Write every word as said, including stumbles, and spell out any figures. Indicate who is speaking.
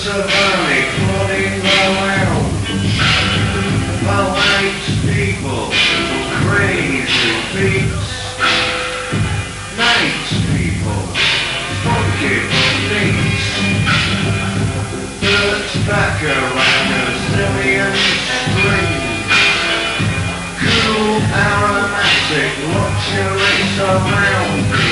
Speaker 1: Clouds of honey floating around. Polite people, crazy beats. Night people, funky beats. Birds back around a zillion strings. Cool, aromatic luxury surround.